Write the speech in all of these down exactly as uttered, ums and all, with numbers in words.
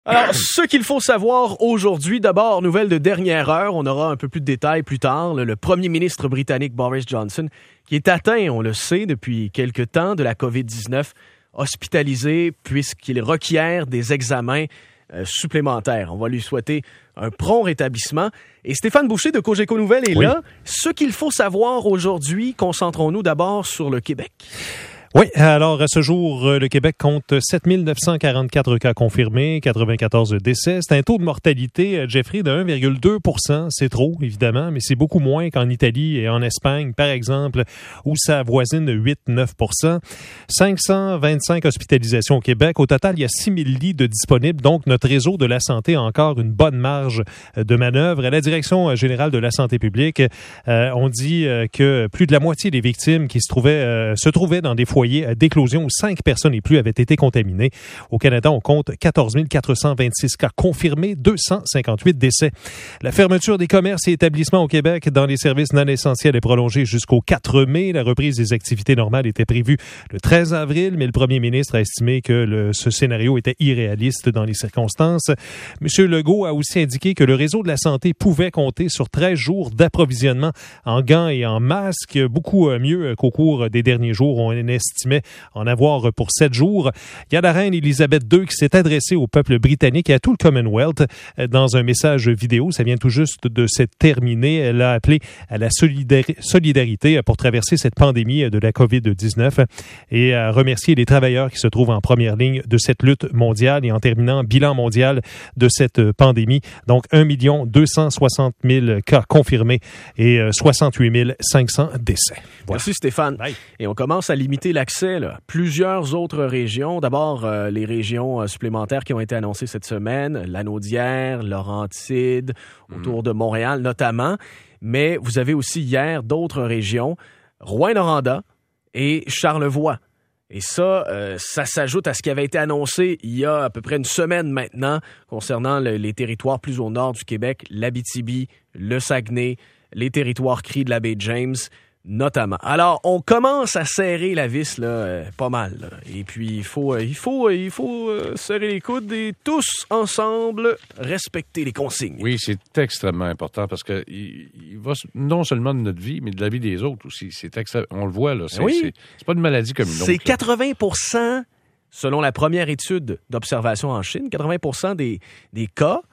Alors, ce qu'il faut savoir aujourd'hui, d'abord, nouvelle de dernière heure, on aura un peu plus de détails plus tard. Le, le premier ministre britannique Boris Johnson, qui est atteint, on le sait, depuis quelque temps de la covid dix-neuf, hospitalisé puisqu'il requiert des examens euh, supplémentaires. On va lui souhaiter un prompt rétablissement. Et Stéphane Boucher de Cogeco Nouvelles est oui. là. Ce qu'il faut savoir aujourd'hui, concentrons-nous d'abord sur le Québec. Oui, alors à ce jour, le Québec compte sept mille neuf cent quarante-quatre cas confirmés, quatre-vingt-quatorze décès. C'est un taux de mortalité, Jeffrey, de un virgule deux pour cent. C'est trop, évidemment, mais c'est beaucoup moins qu'en Italie et en Espagne, par exemple, où ça avoisine huit à neuf pour cent. cinq cent vingt-cinq hospitalisations au Québec. Au total, il y a six mille lits de disponibles, donc notre réseau de la santé a encore une bonne marge de manœuvre. À la Direction générale de la santé publique, euh, on dit que plus de la moitié des victimes qui se trouvaient, euh, se trouvaient dans des foyers d'éclosion où cinq personnes et plus avaient été contaminées. Au Canada, on compte quatorze mille quatre cent vingt-six cas confirmés, deux cent cinquante-huit décès. La fermeture des commerces et établissements au Québec dans les services non essentiels est prolongée jusqu'au quatre mai. La reprise des activités normales était prévue le treize avril, mais le premier ministre a estimé que le, ce scénario était irréaliste dans les circonstances. M. Legault a aussi indiqué que le réseau de la santé pouvait compter sur treize jours d'approvisionnement en gants et en masques, beaucoup mieux qu'au cours des derniers jours. On estimait en avoir pour sept jours. Il y a la reine Élisabeth deux qui s'est adressée au peuple britannique et à tout le Commonwealth dans un message vidéo. Ça vient tout juste de se terminer. Elle a appelé à la solidari- solidarité pour traverser cette pandémie de la covid dix-neuf et a remercié les travailleurs qui se trouvent en première ligne de cette lutte mondiale. Et en terminant, bilan mondial de cette pandémie. Donc, un million deux cent soixante mille cas confirmés et soixante-huit mille cinq cents décès. Voilà. Merci Stéphane. Bye. Et on commence à limiter l'accès là. Plusieurs autres régions. D'abord, euh, les régions euh, supplémentaires qui ont été annoncées cette semaine, Lanaudière, Laurentides, mmh. autour de Montréal notamment. Mais vous avez aussi hier d'autres régions, Rouyn-Noranda et Charlevoix. Et ça, euh, ça s'ajoute à ce qui avait été annoncé il y a à peu près une semaine maintenant concernant le, les territoires plus au nord du Québec, l'Abitibi, le Saguenay, les territoires Cris de la baie James, notamment. Alors, on commence à serrer la vis là, euh, pas mal. Là. Et puis, il faut, euh, il faut, euh, il faut euh, serrer les coudes et tous ensemble respecter les consignes. Oui, c'est extrêmement important parce que il, il va non seulement de notre vie, mais de la vie des autres aussi. C'est extra... On le voit, là. C'est, oui. c'est, c'est pas une maladie comme une autre. C'est quatre-vingts pour cent, selon la première étude d'observation en Chine, quatre-vingts pour cent des, des cas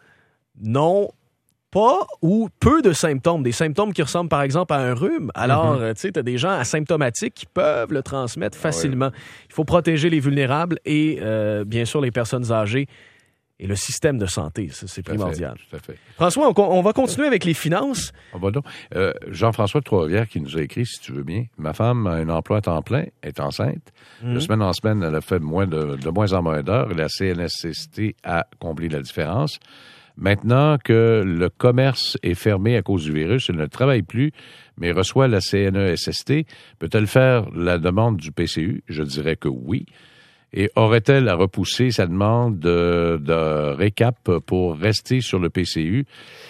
n'ont pas ou peu de symptômes, des symptômes qui ressemblent par exemple à un rhume. Alors, mm-hmm. tu sais, tu as des gens asymptomatiques qui peuvent le transmettre facilement. Ah oui. Il faut protéger les vulnérables et, euh, bien sûr, les personnes âgées et le système de santé. Ça, c'est tout primordial. À fait, tout à fait. François, on, on va continuer avec les finances. On va donc. Euh, Jean-François de Trois-Rivières qui nous a écrit, si tu veux bien. Ma femme a un emploi à temps plein, est enceinte. Mm-hmm. De semaine en semaine, elle a fait moins de, de moins en moins d'heures. La C N S S T a comblé la différence. Maintenant que le commerce est fermé à cause du virus, elle ne travaille plus, mais reçoit la C N E S S T, peut-elle faire la demande du P C U? Je dirais que oui. Et aurait-elle à repousser sa demande de, de récap pour rester sur le P C U?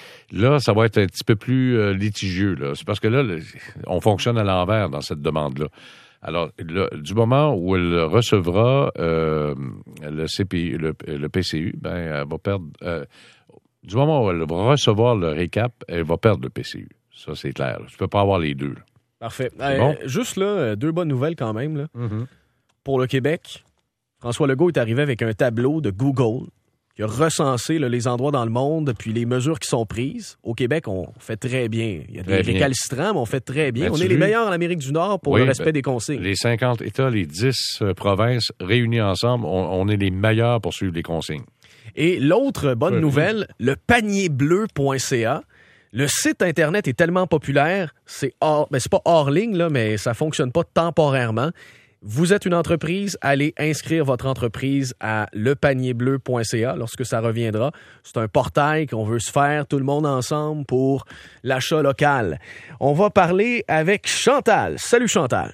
Là, ça va être un petit peu plus euh, litigieux. Là. C'est parce que là, le, on fonctionne à l'envers dans cette demande-là. Alors, le, du moment où elle recevra euh, le C P U, le, le P C U, ben, elle va perdre... Euh, Du moment où elle va recevoir le récap, elle va perdre le P C U. Ça, c'est clair. Tu ne peux pas avoir les deux. Là. Parfait. Euh, bon? Juste là, deux bonnes nouvelles quand même. Là. Mm-hmm. Pour le Québec, François Legault est arrivé avec un tableau de Google qui a recensé là, les endroits dans le monde puis les mesures qui sont prises. Au Québec, on fait très bien. Il y a des récalcitrants, mais on fait très bien. Ben, on est vu? les meilleurs en Amérique du Nord pour oui, le respect ben, des consignes. Les cinquante États, les dix euh, provinces réunis ensemble, on, on est les meilleurs pour suivre les consignes. Et l'autre bonne oui. nouvelle, le panier bleu point c a. Le site Internet est tellement populaire, c'est hors, ben c'est pas hors ligne, là, mais ça fonctionne pas temporairement. Vous êtes une entreprise, allez inscrire votre entreprise à le panier bleu point c a lorsque ça reviendra. C'est un portail qu'on veut se faire tout le monde ensemble pour l'achat local. On va parler avec Chantal. Salut Chantal.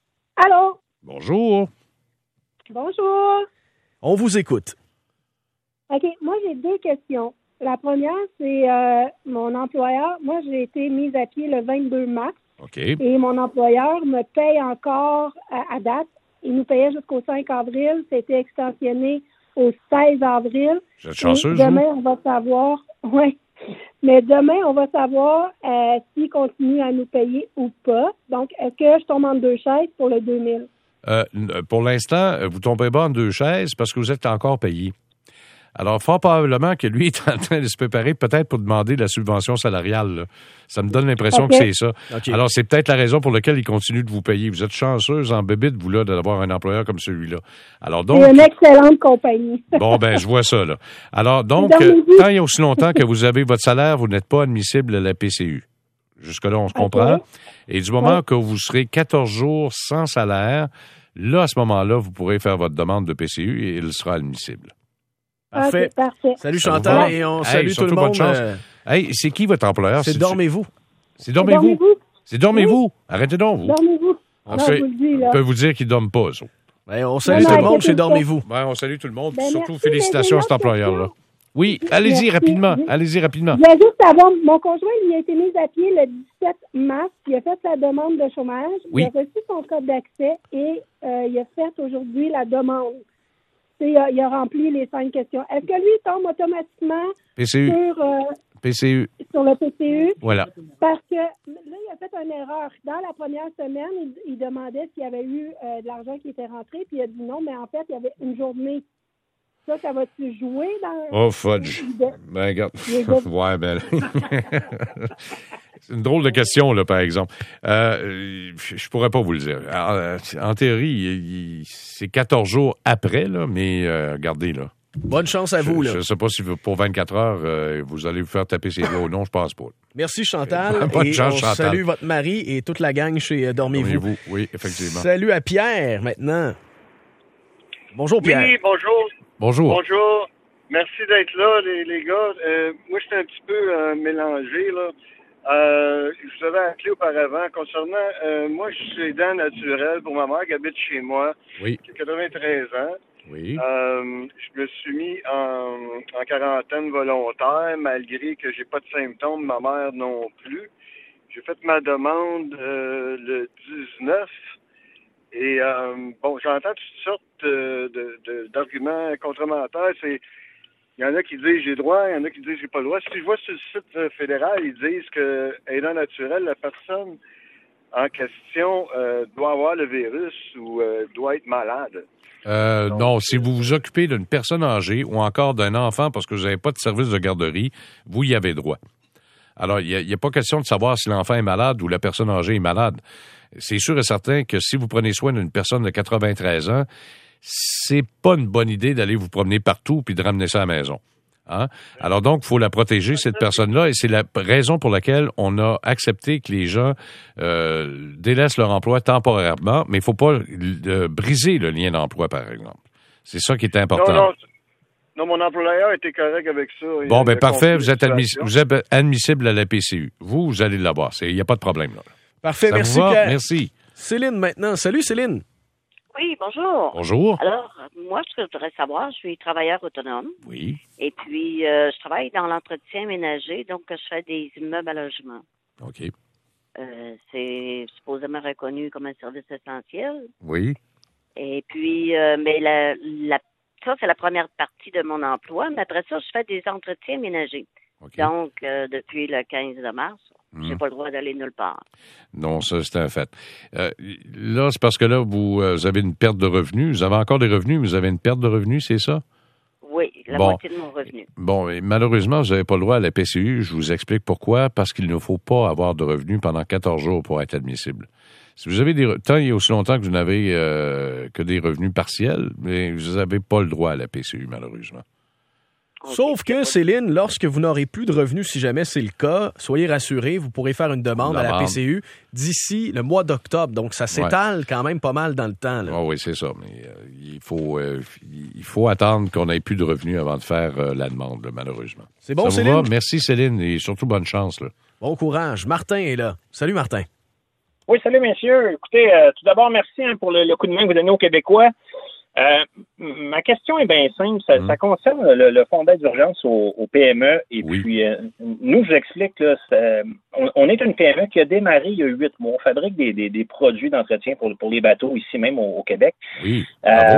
Allô. Bonjour. Bonjour. On vous écoute. OK, moi j'ai deux questions. La première, c'est euh, mon employeur. Moi, j'ai été mise à pied le vingt-deux mars. OK. Et mon employeur me paye encore à, à date. Il nous payait jusqu'au cinq avril. C'était extensionné au seize avril. Vous êtes chanceuse, Demain, vous? on va savoir, oui, mais demain, on va savoir euh, s'ils continuent à nous payer ou pas. Donc, est-ce que je tombe en deux chaises pour le deux mille? Euh, pour l'instant, vous ne tombez pas en deux chaises parce que vous êtes encore payé. Alors, fort probablement que lui est en train de se préparer peut-être pour demander la subvention salariale. Là. Ça me donne l'impression okay. que c'est ça. Okay. Alors, c'est peut-être la raison pour laquelle il continue de vous payer. Vous êtes chanceuse en bébite, vous, là, d'avoir un employeur comme celui-là. Alors, donc. C'est une excellente compagnie. Bon, ben, je vois ça, là. Alors, donc, euh, tant il y a aussi longtemps que vous avez votre salaire, vous n'êtes pas admissible à la P C U. Jusque-là, on se comprend. Okay. Et du moment ouais. que vous serez quatorze jours sans salaire, là, à ce moment-là, vous pourrez faire votre demande de P C U et il sera admissible. Parfait. Okay, parfait. Salut Chantal et on salue hey, tout le monde. Euh... Hey, c'est qui votre employeur? C'est, c'est Dormez-vous. C'est Dormez-vous. Dormez-vous. C'est Dormez-vous. Oui. Arrêtez donc, vous. Dormez-vous. On, fait, vous dis, on peut vous dire qu'ils ne dorment pas, ça. Ben, on salue non, tout le monde chez Dormez-vous. Ben, on salue tout le monde. Ben, surtout merci, félicitations à cet employeur-là. Oui, allez-y merci. rapidement. Allez-y rapidement. Je voulais juste savoir, mon conjoint, il a été mis à pied le dix-sept mars. Il a fait sa demande de chômage. Oui. Il a reçu son code d'accès et euh, il a fait aujourd'hui la demande. Il a, il a rempli les cinq questions. Est-ce que lui, il tombe automatiquement P C U. Sur, euh, P C U. sur le P C U? Voilà. Parce que là, il a fait une erreur. Dans la première semaine, il, il demandait s'il y avait eu euh, de l'argent qui était rentré, puis il a dit non, mais en fait, il y avait une journée. Ça, ça va-tu jouer dans... Oh, fudge. Ben, regarde. Ouais, ben... C'est une drôle de question, là, par exemple. Euh, je pourrais pas vous le dire. En, en théorie, il, il, c'est quatorze jours après, là, mais euh, regardez, là. Bonne chance à vous, je, là. Je ne sais pas si pour vingt-quatre heures, euh, vous allez vous faire taper ses doigts ou non, je pense pas. Merci, Chantal. Bonne et chance, on Chantal. salue votre mari et toute la gang chez euh, Dormez-vous. Dormez-vous, oui, effectivement. Salut à Pierre, maintenant. Bonjour, Pierre. Oui, bonjour. Bonjour. Bonjour. Merci d'être là, les, les gars. Euh, moi, j'étais un petit peu euh, mélangé, là. Euh, je vous avais appelé auparavant concernant, euh, moi, je suis aidant naturel pour ma mère qui habite chez moi, oui. qui a quatre-vingt-treize ans. Oui. Euh, je me suis mis en, en quarantaine volontaire, malgré que j'ai pas de symptômes, ma mère non plus. J'ai fait ma demande euh, le dix-neuf. Et euh, bon, j'entends toutes sortes de, de, de, d'arguments complémentaires. C'est, il y en a qui disent j'ai droit, il y en a qui disent j'ai pas le droit. Si je vois sur le site fédéral, ils disent que aidant naturel, la personne en question euh, doit avoir le virus ou euh, doit être malade. Euh, Donc, non, si vous vous occupez d'une personne âgée ou encore d'un enfant parce que vous n'avez pas de service de garderie, vous y avez droit. Alors, il n'y a, a pas question de savoir si l'enfant est malade ou la personne âgée est malade. C'est sûr et certain que si vous prenez soin d'une personne de quatre-vingt-treize ans, c'est pas une bonne idée d'aller vous promener partout puis de ramener ça à la maison. Hein? Alors donc, il faut la protéger, cette personne-là, et c'est la raison pour laquelle on a accepté que les gens euh, délaissent leur emploi temporairement, mais il ne faut pas euh, briser le lien d'emploi, par exemple. C'est ça qui est important. Non, non, non mon employeur était correct avec ça. Bon, bien, parfait, vous êtes, admis, vous êtes admissible à la P C U. Vous, vous allez l'avoir. Il n'y a pas de problème, là. Parfait, ça merci, vous va? Pierre. Merci. Céline, maintenant. Salut, Céline. Oui, bonjour. Bonjour. Alors, moi, je voudrais savoir, je suis travailleur autonome. Oui. Et puis, euh, je travaille dans l'entretien ménager, donc je fais des immeubles à logement. OK. Euh, c'est supposément reconnu comme un service essentiel. Oui. Et puis, euh, mais la, la, ça, c'est la première partie de mon emploi. Mais après ça, je fais des entretiens ménagers. Okay. Donc, euh, depuis le quinze mars, mmh. j'ai pas le droit d'aller nulle part. Non, ça, c'est un fait. Euh, là, c'est parce que là, vous, euh, vous avez une perte de revenus. Vous avez encore des revenus, mais vous avez une perte de revenus, c'est ça? Oui, la bon. moitié de mon revenu. Bon, et malheureusement, vous n'avez pas le droit à la P C U. Je vous explique pourquoi. Parce qu'il ne faut pas avoir de revenus pendant quatorze jours pour être admissible. Si vous avez des tant il y a aussi longtemps que vous n'avez euh, que des revenus partiels, mais vous n'avez pas le droit à la P C U, malheureusement. Sauf que, Céline, lorsque vous n'aurez plus de revenus, si jamais c'est le cas, soyez rassurés, vous pourrez faire une demande, une demande. à la P C U d'ici le mois d'octobre. Donc, ça s'étale ouais. quand même pas mal dans le temps. Là. Oh oui, c'est ça. Mais euh, il faut euh, il faut attendre qu'on n'ait plus de revenus avant de faire euh, la demande, là, malheureusement. C'est bon, ça Céline? Vous va? Merci, Céline, et surtout bonne chance. Là. Bon courage. Martin est là. Salut, Martin. Oui, salut, messieurs. Écoutez, euh, tout d'abord, merci hein, pour le, le coup de main que vous donnez aux Québécois. Euh, ma question est bien simple. Ça, mmh. ça concerne le, le fonds d'aide d'urgence au, au P M E. Et oui. puis, euh, nous, je vous explique, là, on, on est une P M E qui a démarré il y a huit mois. On fabrique des, des, des produits d'entretien pour, pour les bateaux ici même au, au Québec. Oui. Euh,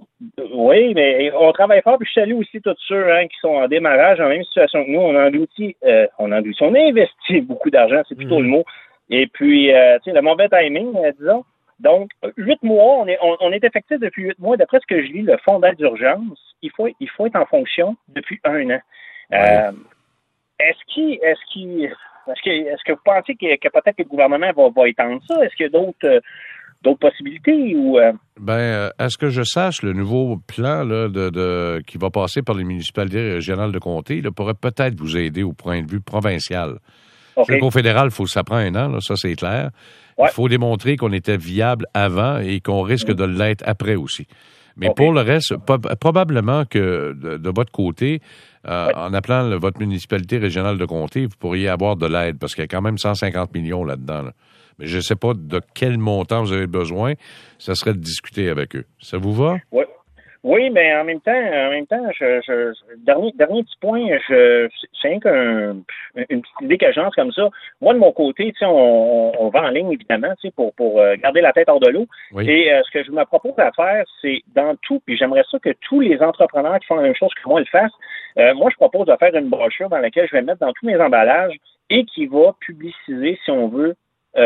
Oui, mais on travaille fort, puis je salue aussi tous ceux hein, qui sont en démarrage, en même situation que nous. On engloutit, euh, on engloutit, on a investi beaucoup d'argent, c'est plutôt mmh. le mot. Et puis, euh, tu sais, le mauvais timing, euh, disons. Donc, huit mois, on est, on, on est effectif depuis huit mois. D'après ce que je lis, le fonds d'aide d'urgence, il faut, il faut être en fonction depuis un an. Euh, est-ce qu'il, est-ce qu'il, est-ce que, est-ce que vous pensez que, que peut-être que le gouvernement va, va étendre ça? Est-ce qu'il y a d'autres, euh, d'autres possibilités ou euh... Ben, à ce que je sache, le nouveau plan là, de, de qui va passer par les municipalités régionales de comté là, pourrait peut-être vous aider au point de vue provincial. Okay. Au fédéral, il faut que ça prend un an, là, ça c'est clair. Ouais. Il faut démontrer qu'on était viable avant et qu'on risque mmh. de l'être après aussi. Mais okay. pour le reste, po- probablement que de, de votre côté, euh, ouais. en appelant le, votre municipalité régionale de comté, vous pourriez avoir de l'aide parce qu'il y a quand même cent cinquante millions là-dedans. Là. Mais je ne sais pas de quel montant vous avez besoin. Ça serait de discuter avec eux. Ça vous va? Oui. Oui, mais en même temps, en même temps, je, je, dernier, dernier petit point, je, c'est rien qu'une petite idée que j'en comme ça. Moi, de mon côté, tu sais, on, on va en ligne, évidemment, tu sais, pour, pour garder la tête hors de l'eau. Oui. Et euh, ce que je me propose à faire, c'est dans tout, puis j'aimerais ça que tous les entrepreneurs qui font la même chose que moi le fassent. Euh, moi, je propose de faire une brochure dans laquelle je vais mettre dans tous mes emballages et qui va publiciser, si on veut,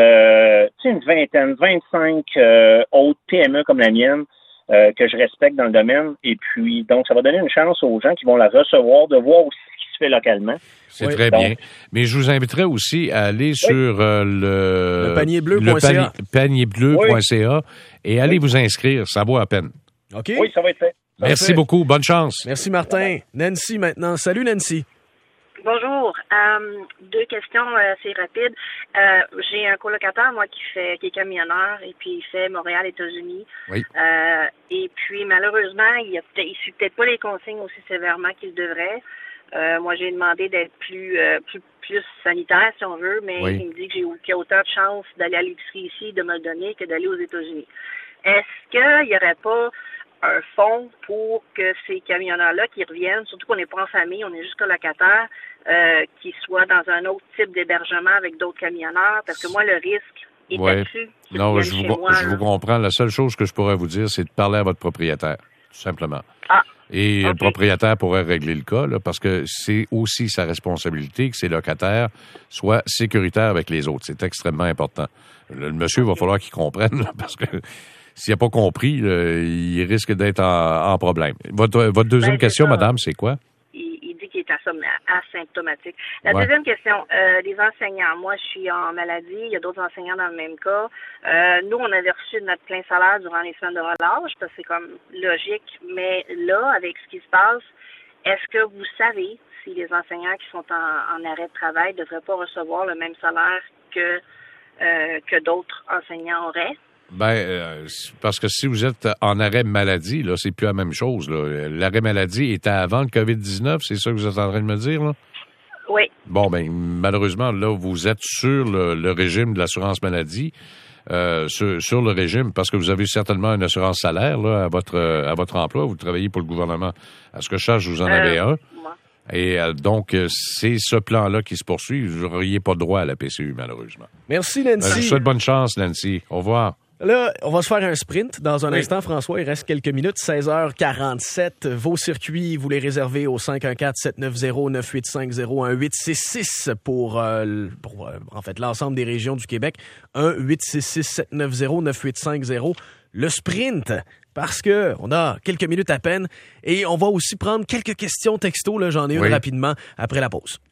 euh, tu sais, une vingtaine, vingt-cinq euh, autres P M E comme la mienne, Euh, que je respecte dans le domaine. Et puis, donc, ça va donner une chance aux gens qui vont la recevoir de voir aussi ce qui se fait localement. C'est oui. très donc, bien. Mais je vous inviterai aussi à aller oui. sur euh, le, le panierbleu point c a panierbleu point c a oui. et allez oui. vous inscrire. Ça vaut la peine. OK. Oui, ça va être fait. Merci fait. beaucoup. Bonne chance. Merci, Martin. Nancy, maintenant. Salut, Nancy. Bonjour. Euh, deux questions euh, assez rapides. Euh, j'ai un colocataire, moi, qui fait qui est camionneur et puis il fait Montréal, États-Unis. Oui. Euh, et puis, malheureusement, il ne suit peut-être pas les consignes aussi sévèrement qu'il devrait. Euh, moi, j'ai demandé d'être plus, euh, plus plus sanitaire, si on veut, mais oui. il me dit que j'ai, qu'il y a autant de chances d'aller à l'épicerie ici, de me le donner, que d'aller aux États-Unis. Est-ce qu'il n'y aurait pas un fonds pour que ces camionneurs-là qui reviennent, surtout qu'on n'est pas en famille, on est juste colocataire, euh, qui soient dans un autre type d'hébergement avec d'autres camionneurs, parce que moi, le risque est ouais. là-dessus. Non, je, vous, moi, je vous comprends. La seule chose que je pourrais vous dire, c'est de parler à votre propriétaire, tout simplement. Ah. Et okay. le propriétaire pourrait régler le cas, là, parce que c'est aussi sa responsabilité que ses locataires soient sécuritaires avec les autres. C'est extrêmement important. Le, le monsieur, il va falloir qu'il comprenne, là, parce que s'il n'a pas compris, là, il risque d'être en, en problème. Votre, votre deuxième ben, question, ça. madame, c'est quoi? Il, il dit qu'il est asymptomatique. La ouais. deuxième question, euh, les enseignants. Moi, je suis en maladie. Il y a d'autres enseignants dans le même cas. Euh, nous, on avait reçu notre plein salaire durant les semaines de relâche, parce que c'est comme logique. Mais là, avec ce qui se passe, est-ce que vous savez si les enseignants qui sont en, en arrêt de travail ne devraient pas recevoir le même salaire que, euh, que d'autres enseignants auraient? Ben, euh, parce que si vous êtes en arrêt maladie, là, c'est plus la même chose, là. L'arrêt maladie était avant le covid dix-neuf, c'est ça que vous êtes en train de me dire, là? Oui. Bon, ben, malheureusement, là, vous êtes sur le, le régime de l'assurance maladie, euh, sur, sur le régime, parce que vous avez certainement une assurance salaire, là, à votre, à votre emploi. Vous travaillez pour le gouvernement. À ce que je sache, vous en avez euh, un. Moi. Et euh, donc, c'est ce plan-là qui se poursuit. Vous n'auriez pas droit à la P C U, malheureusement. Merci, Nancy. Ben, je vous souhaite bonne chance, Nancy. Au revoir. Là, on va se faire un sprint dans un oui. instant, François. Il reste quelques minutes, seize heures quarante-sept. Vos circuits, vous les réservez au cinq un quatre, sept neuf zéro, neuf huit cinq zéro, un huit six six pour, euh, pour euh, en fait, l'ensemble des régions du Québec. un huit six six, sept neuf zéro, neuf huit cinq zéro. Le sprint, parce que on a quelques minutes à peine. Et on va aussi prendre quelques questions texto. Là, j'en ai oui. une rapidement après la pause.